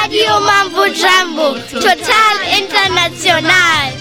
Radio Mambo Jambo, total international.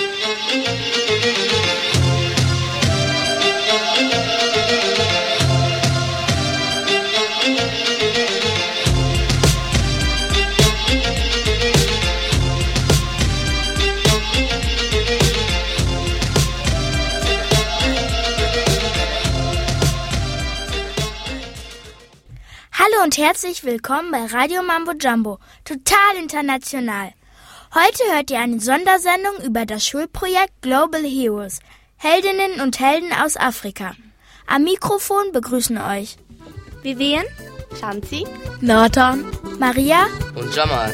Hallo und herzlich willkommen bei Radio Mambo Jambo, total international. Heute hört ihr eine Sondersendung über das Schulprojekt Global Heroes, Heldinnen und Helden aus Afrika. Am Mikrofon begrüßen euch Vivian, Shanti, Nathan, Maria und Jamal.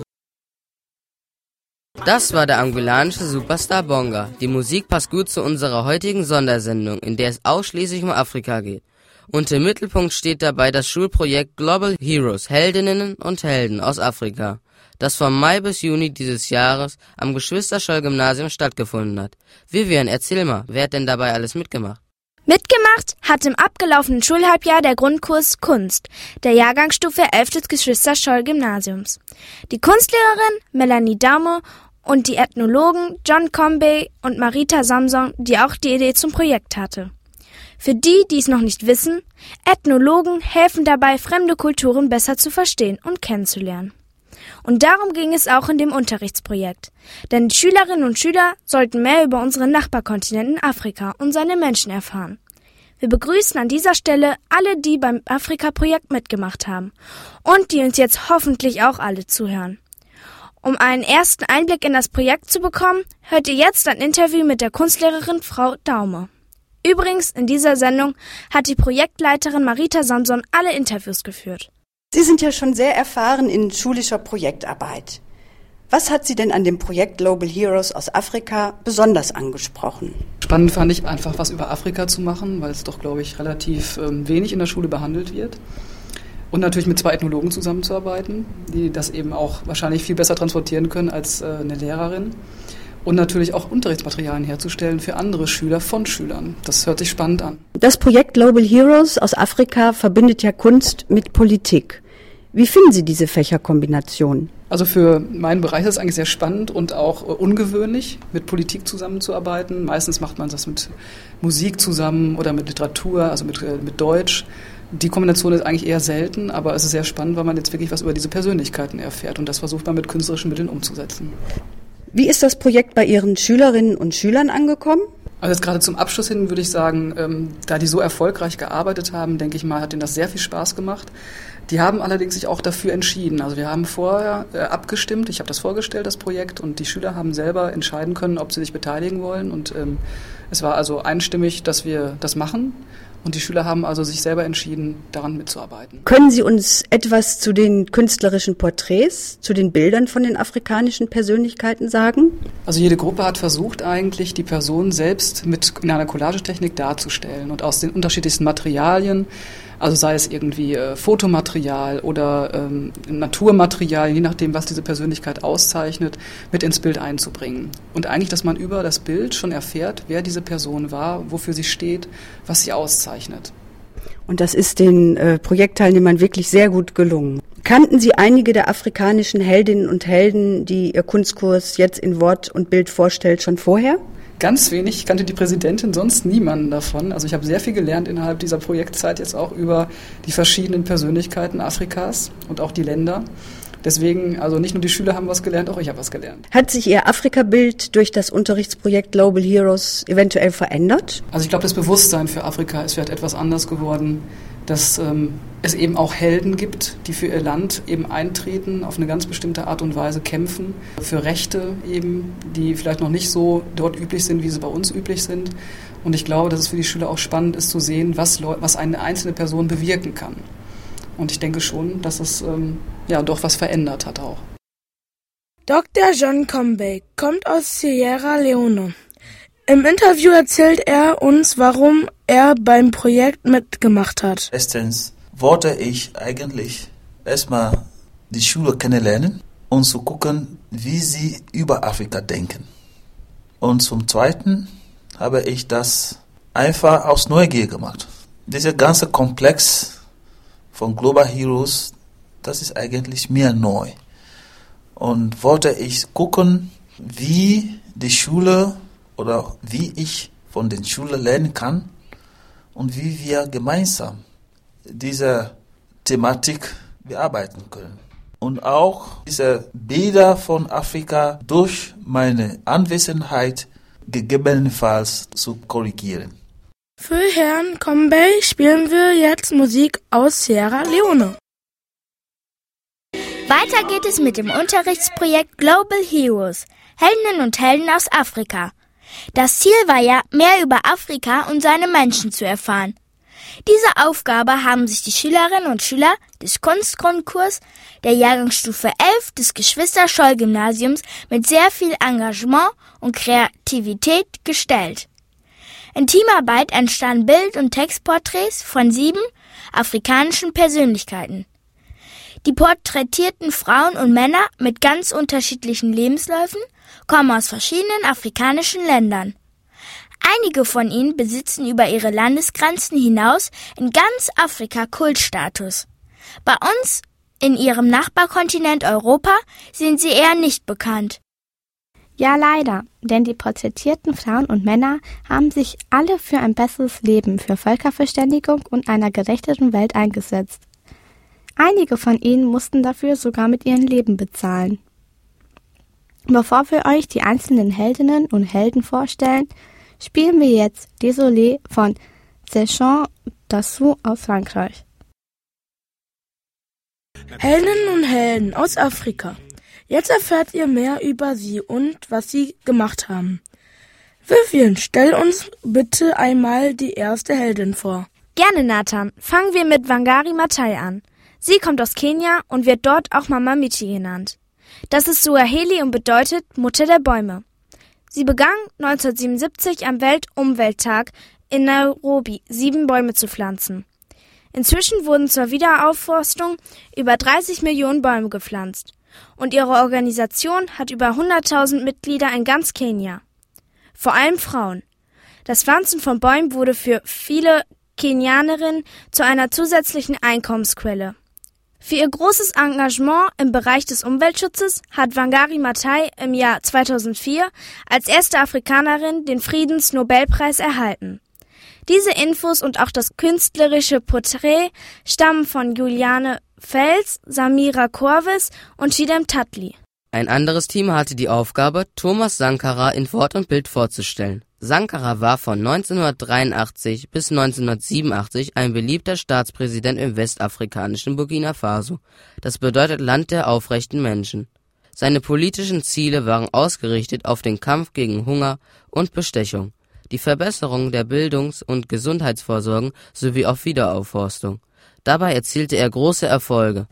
Das war der angolanische Superstar Bonga. Die Musik passt gut zu unserer heutigen Sondersendung, in der es ausschließlich um Afrika geht. Und im Mittelpunkt steht dabei das Schulprojekt Global Heroes, Heldinnen und Helden aus Afrika, das von Mai bis Juni dieses Jahres am Geschwister-Scholl-Gymnasium stattgefunden hat. Vivian, erzähl mal, wer hat denn dabei alles mitgemacht? Mitgemacht hat im abgelaufenen Schulhalbjahr der Grundkurs Kunst, der Jahrgangsstufe 11 des Geschwister-Scholl-Gymnasiums. Die Kunstlehrerin Melanie Daume und die Ethnologen John Combey und Marita Samson, die auch die Idee zum Projekt hatte. Für die, die es noch nicht wissen, Ethnologen helfen dabei, fremde Kulturen besser zu verstehen und kennenzulernen. Und darum ging es auch in dem Unterrichtsprojekt. Denn die Schülerinnen und Schüler sollten mehr über unseren Nachbarkontinenten Afrika und seine Menschen erfahren. Wir begrüßen an dieser Stelle alle, die beim Afrika-Projekt mitgemacht haben und die uns jetzt hoffentlich auch alle zuhören. Um einen ersten Einblick in das Projekt zu bekommen, hört ihr jetzt ein Interview mit der Kunstlehrerin Frau Daume. Übrigens, in dieser Sendung hat die Projektleiterin Marita Samson alle Interviews geführt. Sie sind ja schon sehr erfahren in schulischer Projektarbeit. Was hat Sie denn an dem Projekt Global Heroes aus Afrika besonders angesprochen? Spannend fand ich einfach, was über Afrika zu machen, weil es doch, glaube ich, relativ wenig in der Schule behandelt wird. Und natürlich mit 2 Ethnologen zusammenzuarbeiten, die das eben auch wahrscheinlich viel besser transportieren können als eine Lehrerin. Und natürlich auch Unterrichtsmaterialien herzustellen für andere Schüler von Schülern. Das hört sich spannend an. Das Projekt Global Heroes aus Afrika verbindet ja Kunst mit Politik. Wie finden Sie diese Fächerkombination? Also für meinen Bereich ist es eigentlich sehr spannend und auch ungewöhnlich, mit Politik zusammenzuarbeiten. Meistens macht man das mit Musik zusammen oder mit Literatur, also mit Deutsch. Die Kombination ist eigentlich eher selten, aber es ist sehr spannend, weil man jetzt wirklich was über diese Persönlichkeiten erfährt. Und das versucht man mit künstlerischen Mitteln umzusetzen. Wie ist das Projekt bei Ihren Schülerinnen und Schülern angekommen? Also jetzt gerade zum Abschluss hin würde ich sagen, da die so erfolgreich gearbeitet haben, denke ich mal, hat denen das sehr viel Spaß gemacht. Die haben allerdings sich auch dafür entschieden. Also wir haben vorher abgestimmt, ich habe das vorgestellt, das Projekt, und die Schüler haben selber entscheiden können, ob sie sich beteiligen wollen. Und es war also einstimmig, dass wir das machen. Und die Schüler haben also sich selber entschieden, daran mitzuarbeiten. Können Sie uns etwas zu den künstlerischen Porträts, zu den Bildern von den afrikanischen Persönlichkeiten sagen? Also jede Gruppe hat versucht eigentlich, die Person selbst in einer Collagetechnik darzustellen und aus den unterschiedlichsten Materialien, also sei es irgendwie Fotomaterial oder Naturmaterial, je nachdem, was diese Persönlichkeit auszeichnet, mit ins Bild einzubringen. Und eigentlich, dass man über das Bild schon erfährt, wer diese Person war, wofür sie steht, was sie auszeichnet. Und das ist den Projektteilnehmern wirklich sehr gut gelungen. Kannten Sie einige der afrikanischen Heldinnen und Helden, die Ihr Kunstkurs jetzt in Wort und Bild vorstellt, schon vorher? Ganz wenig. Ich kannte die Präsidentin, sonst niemanden davon. Also ich habe sehr viel gelernt innerhalb dieser Projektzeit jetzt auch über die verschiedenen Persönlichkeiten Afrikas und auch die Länder. Deswegen, also nicht nur die Schüler haben was gelernt, auch ich habe was gelernt. Hat sich Ihr Afrika-Bild durch das Unterrichtsprojekt Global Heroes eventuell verändert? Also ich glaube, das Bewusstsein für Afrika ist vielleicht etwas anders geworden, dass es eben auch Helden gibt, die für ihr Land eben eintreten, auf eine ganz bestimmte Art und Weise kämpfen, für Rechte eben, die vielleicht noch nicht so dort üblich sind, wie sie bei uns üblich sind. Und ich glaube, dass es für die Schüler auch spannend ist zu sehen, was eine einzelne Person bewirken kann. Und ich denke schon, dass es doch was verändert hat auch. Dr. John Combey kommt aus Sierra Leone. Im Interview erzählt er uns, warum er beim Projekt mitgemacht hat. Erstens wollte ich eigentlich erstmal die Schule kennenlernen und zu gucken, wie sie über Afrika denken. Und zum Zweiten habe ich das einfach aus Neugier gemacht. Dieser ganze Komplex von Global Heroes, das ist eigentlich mir neu. und wollte ich gucken, wie die Schule oder wie ich von den Schulen lernen kann und wie wir gemeinsam diese Thematik bearbeiten können. Und auch diese Bilder von Afrika durch meine Anwesenheit gegebenenfalls zu korrigieren. Für Herrn Combey spielen wir jetzt Musik aus Sierra Leone. Weiter geht es mit dem Unterrichtsprojekt Global Heroes, Heldinnen und Helden aus Afrika. Das Ziel war ja, mehr über Afrika und seine Menschen zu erfahren. Diese Aufgabe haben sich die Schülerinnen und Schüler des Kunstgrundkurs der Jahrgangsstufe 11 des Geschwister-Scholl-Gymnasiums mit sehr viel Engagement und Kreativität gestellt. In Teamarbeit entstanden Bild- und Textporträts von 7 afrikanischen Persönlichkeiten. Die porträtierten Frauen und Männer mit ganz unterschiedlichen Lebensläufen kommen aus verschiedenen afrikanischen Ländern. Einige von ihnen besitzen über ihre Landesgrenzen hinaus in ganz Afrika Kultstatus. Bei uns, in ihrem Nachbarkontinent Europa, sind sie eher nicht bekannt. Ja, leider, denn die porträtierten Frauen und Männer haben sich alle für ein besseres Leben, für Völkerverständigung und einer gerechteren Welt eingesetzt. Einige von ihnen mussten dafür sogar mit ihrem Leben bezahlen. Bevor wir euch die einzelnen Heldinnen und Helden vorstellen, spielen wir jetzt Désolé von Sechant Dassou aus Frankreich. Heldinnen und Helden aus Afrika. Jetzt erfahrt ihr mehr über sie und was sie gemacht haben. Vivian, stell uns bitte einmal die erste Heldin vor. Gerne, Nathan. Fangen wir mit Wangari Maathai an. Sie kommt aus Kenia und wird dort auch Mama Miti genannt. Das ist Suaheli und bedeutet Mutter der Bäume. Sie begann 1977 am Weltumwelttag in Nairobi 7 Bäume zu pflanzen. Inzwischen wurden zur Wiederaufforstung über 30 Millionen Bäume gepflanzt. Und ihre Organisation hat über 100.000 Mitglieder in ganz Kenia. Vor allem Frauen. Das Pflanzen von Bäumen wurde für viele Kenianerinnen zu einer zusätzlichen Einkommensquelle. Für ihr großes Engagement im Bereich des Umweltschutzes hat Wangari Maathai im Jahr 2004 als erste Afrikanerin den Friedensnobelpreis erhalten. Diese Infos und auch das künstlerische Porträt stammen von Juliane Fels, Samira Korvis und Chidem Tatli. Ein anderes Team hatte die Aufgabe, Thomas Sankara in Wort und Bild vorzustellen. Sankara war von 1983 bis 1987 ein beliebter Staatspräsident im westafrikanischen Burkina Faso. Das bedeutet Land der aufrechten Menschen. Seine politischen Ziele waren ausgerichtet auf den Kampf gegen Hunger und Bestechung, die Verbesserung der Bildungs- und Gesundheitsvorsorge sowie auf Wiederaufforstung. Dabei erzielte er große Erfolge.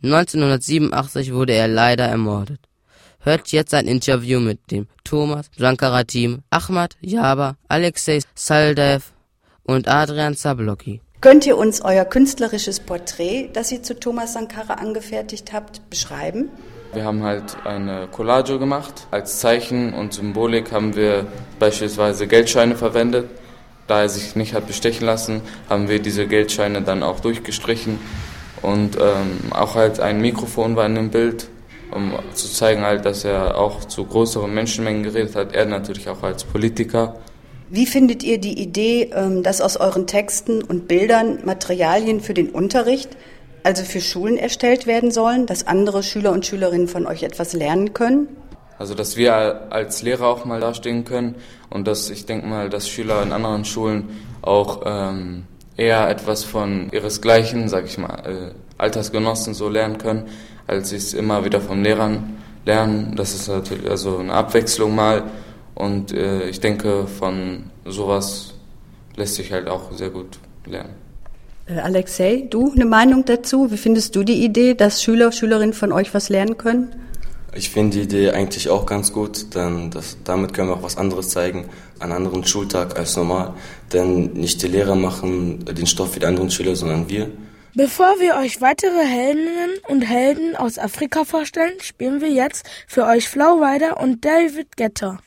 1987 wurde er leider ermordet. Hört jetzt ein Interview mit dem Thomas Sankara-Team, Ahmad Jaba, Alexei Saldev und Adrian Zablocki. Könnt ihr uns euer künstlerisches Porträt, das ihr zu Thomas Sankara angefertigt habt, beschreiben? Wir haben halt eine Collage gemacht. Als Zeichen und Symbolik haben wir beispielsweise Geldscheine verwendet. Da er sich nicht hat bestechen lassen, haben wir diese Geldscheine dann auch durchgestrichen. Und auch halt ein Mikrofon war in dem Bild, um zu zeigen halt, dass er auch zu größeren Menschenmengen geredet hat. Er natürlich auch als Politiker. Wie findet ihr die Idee, dass aus euren Texten und Bildern Materialien für den Unterricht, also für Schulen erstellt werden sollen, dass andere Schüler und Schülerinnen von euch etwas lernen können? Also dass wir als Lehrer auch mal dastehen können und dass ich denke mal, dass Schüler in anderen Schulen auch eher etwas von ihresgleichen, sag ich mal, Altersgenossen so lernen können, als sie es immer wieder von Lehrern lernen. Das ist natürlich also eine Abwechslung mal und ich denke, von sowas lässt sich halt auch sehr gut lernen. Alexei, du eine Meinung dazu? Wie findest du die Idee, dass Schüler, Schülerinnen von euch was lernen können? Ich finde die Idee eigentlich auch ganz gut, denn damit können wir auch was anderes zeigen, an einem anderen Schultag als normal. Denn nicht die Lehrer machen den Stoff für die anderen Schüler, sondern wir. Bevor wir euch weitere Heldinnen und Helden aus Afrika vorstellen, spielen wir jetzt für euch Flo Rida und David Guetta.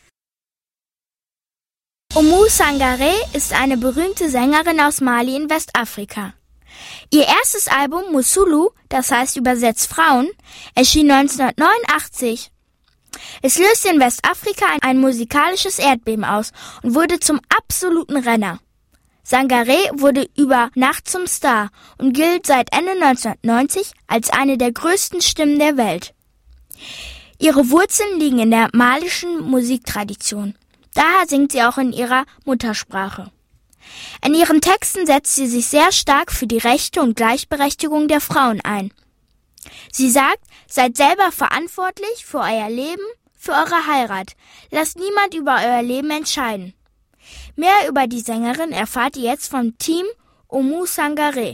Oumou Sangaré ist eine berühmte Sängerin aus Mali in Westafrika. Ihr erstes Album Musulu, das heißt übersetzt Frauen, erschien 1989. Es löste in Westafrika ein musikalisches Erdbeben aus und wurde zum absoluten Renner. Sangaré wurde über Nacht zum Star und gilt seit Ende 1990 als eine der größten Stimmen der Welt. Ihre Wurzeln liegen in der malischen Musiktradition. Daher singt sie auch in ihrer Muttersprache. In ihren Texten setzt sie sich sehr stark für die Rechte und Gleichberechtigung der Frauen ein. Sie sagt, seid selber verantwortlich für euer Leben, für eure Heirat. Lasst niemand über euer Leben entscheiden. Mehr über die Sängerin erfahrt ihr jetzt vom Team Oumou Sangaré.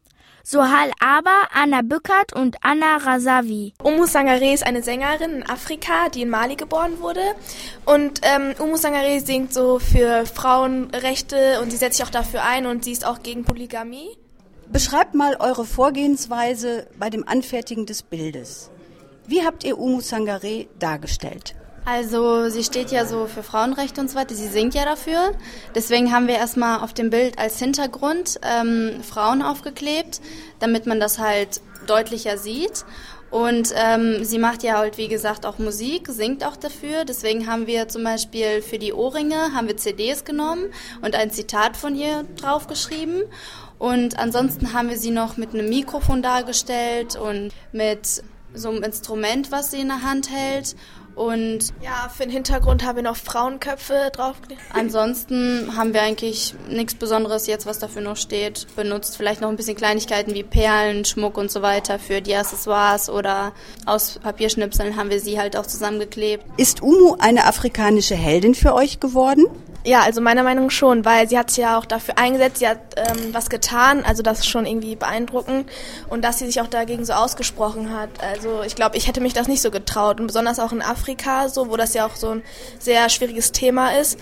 Sohal Aber, Anna Bückert und Anna Razavi. Oumou Sangaré ist eine Sängerin in Afrika, die in Mali geboren wurde. Und Oumou Sangaré singt so für Frauenrechte und sie setzt sich auch dafür ein und sie ist auch gegen Polygamie. Beschreibt mal eure Vorgehensweise bei dem Anfertigen des Bildes. Wie habt ihr Oumou Sangaré dargestellt? Also sie steht ja so für Frauenrechte und so weiter, sie singt ja dafür. Deswegen haben wir erstmal auf dem Bild als Hintergrund Frauen aufgeklebt, damit man das halt deutlicher sieht. Und sie macht ja halt, wie gesagt, auch Musik, singt auch dafür. Deswegen haben wir zum Beispiel für die Ohrringe haben wir CDs genommen und ein Zitat von ihr draufgeschrieben. Und ansonsten haben wir sie noch mit einem Mikrofon dargestellt und mit so einem Instrument, was sie in der Hand hält. Und ja, für den Hintergrund haben wir noch Frauenköpfe draufgelegt. Ansonsten haben wir eigentlich nichts Besonderes jetzt, was dafür noch steht, benutzt. Vielleicht noch ein bisschen Kleinigkeiten wie Perlen, Schmuck und so weiter für die Accessoires oder aus Papierschnipseln haben wir sie halt auch zusammengeklebt. Ist Oumou eine afrikanische Heldin für euch geworden? Ja, also meiner Meinung nach schon, weil sie hat sich ja auch dafür eingesetzt, sie hat was getan, also das ist schon irgendwie beeindruckend und dass sie sich auch dagegen so ausgesprochen hat. Also ich glaube, ich hätte mich das nicht so getraut und besonders auch in Afrika, so wo das ja auch so ein sehr schwieriges Thema ist.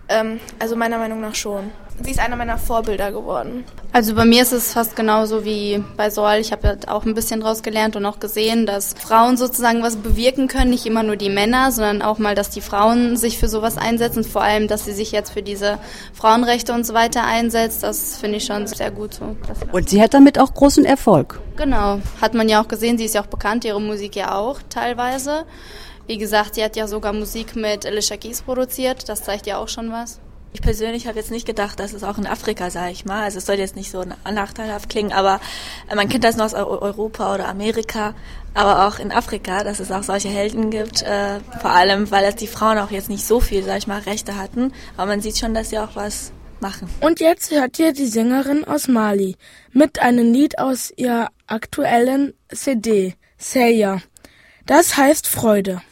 Also meiner Meinung nach schon. Sie ist einer meiner Vorbilder geworden. Also bei mir ist es fast genauso wie bei Soal. Ich habe ja auch ein bisschen draus gelernt und auch gesehen, dass Frauen sozusagen was bewirken können, nicht immer nur die Männer, sondern auch mal, dass die Frauen sich für sowas einsetzen. Vor allem, dass sie sich jetzt für diese Frauenrechte und so weiter einsetzt. Das finde ich schon sehr gut so. Und sie hat damit auch großen Erfolg. Genau, hat man ja auch gesehen. Sie ist ja auch bekannt, ihre Musik ja auch teilweise. Wie gesagt, sie hat ja sogar Musik mit Alicia Keys produziert. Das zeigt ja auch schon was. Ich persönlich habe jetzt nicht gedacht, dass es auch in Afrika, sage ich mal, also es soll jetzt nicht so nachteilhaft klingen, aber man kennt das noch aus Europa oder Amerika, aber auch in Afrika, dass es auch solche Helden gibt, vor allem, weil es die Frauen auch jetzt nicht so viel, sage ich mal, Rechte hatten, aber man sieht schon, dass sie auch was machen. Und jetzt hört ihr die Sängerin aus Mali mit einem Lied aus ihrer aktuellen CD, Seya. Das heißt Freude.